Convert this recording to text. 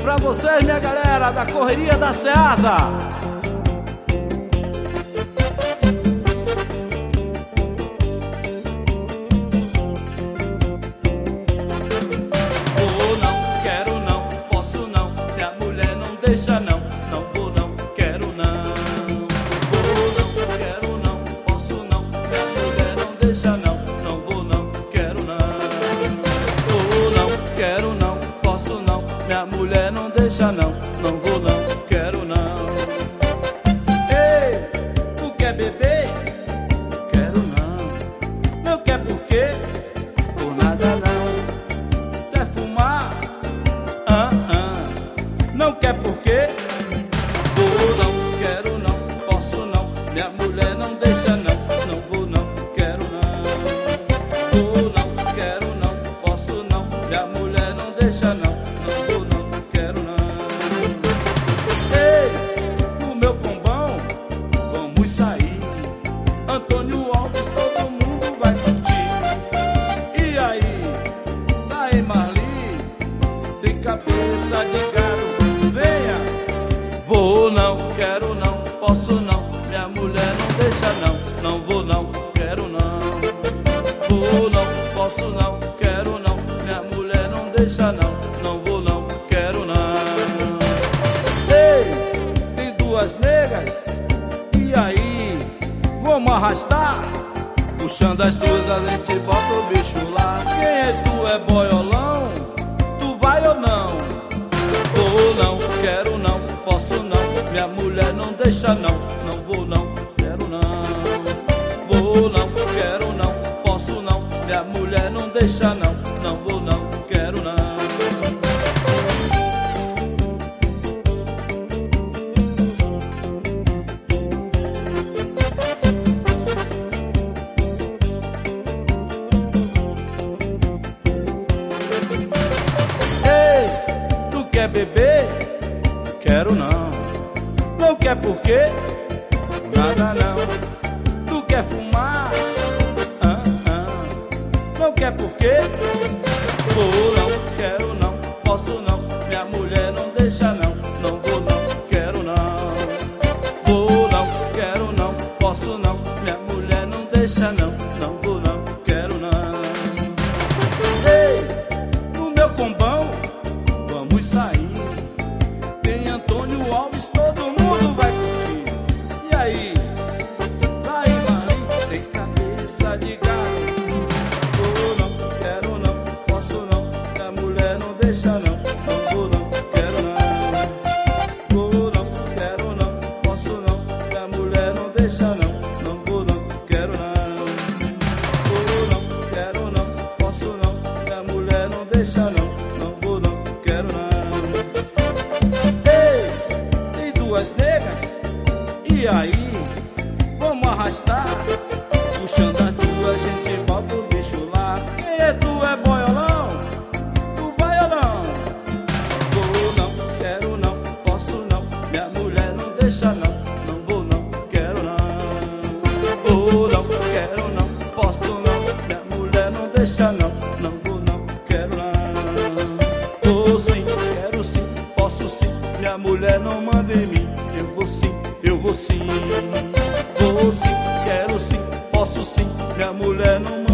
pra vocês, minha galera, da correria da Ceasa. Vou não, quero não, posso não, minha mulher não deixa não. Não vou não, quero não. Vou não, quero não, posso não, minha mulher não deixa não. Não vou não, quero não. Vou não, quero não, posso não, minha mulher não deixa não. Não vou não, quero não. Ei, tu quer beber? Quero não. Não quer por quê? Por nada não. Quer fumar? Não quer por quê? Vou não, quero não, posso não, minha mulher não deixa não. Não vou não, quero não. Vou não, quero não, posso não, minha mulher não deixa não. Não vou não, quero não. Ei, no meu combão, vamos sair. Antônio Alves, todo mundo vai curtir. E aí, daí Marli, tem cabeça de gado, venha. Vou não, quero não, posso não, minha mulher não deixa não. Não vou não, quero não. Vou não, posso não, quero não, minha mulher não deixa não. Não vou não, quero não. Ei, tem duas negas, e aí, vamos arrastar? Puxando as duas a gente bota o bicho lá. Quem é tu, é boiolão? Tu vai ou não? Vou não, quero não, posso não, minha mulher não deixa não. Não vou não, quero não. Vou não, quero não, posso não, minha mulher não deixa não. Não vou não, quero não. Ei, tu quer beber? Quero não. Não quer por quê? Nada não. Tu quer fumar? Não quer por quê? Vou não, quero não, posso não, minha mulher não deixa não. Não vou não, quero não. Vou não, quero não, posso não, minha mulher não deixa não. Não vou não, quero não. Ei, no meu combão, vamos sair. Tem Antônio Alves, todo mundo vai curtir. E aí, daí Maria, tem cabeça de gado. Vou não, quero não, posso não, minha mulher não deixa não. Não vou não, quero não. Vou não, quero não, posso não, minha mulher não deixa não. Não vou não, quero não. Vou não, quero não, posso não, minha mulher não deixa não. Não vou não, quero não. Ei, tem duas negas, e aí, vamos arrastar? Puxando as duas, a gente bota o bicho lá. Quem é tu, é boiolão? Tu vai ou não? Vou não, quero não, posso não, minha mulher não deixa não. Não vou não, quero não. Vou não, quero não, posso não, minha mulher não deixa não. Não vou não, quero não. Vou sim, quero sim, posso sim, minha mulher não manda em mim. Eu vou sim, eu vou sim. Vou sim, quero sim, posso sim, minha mulher não manda.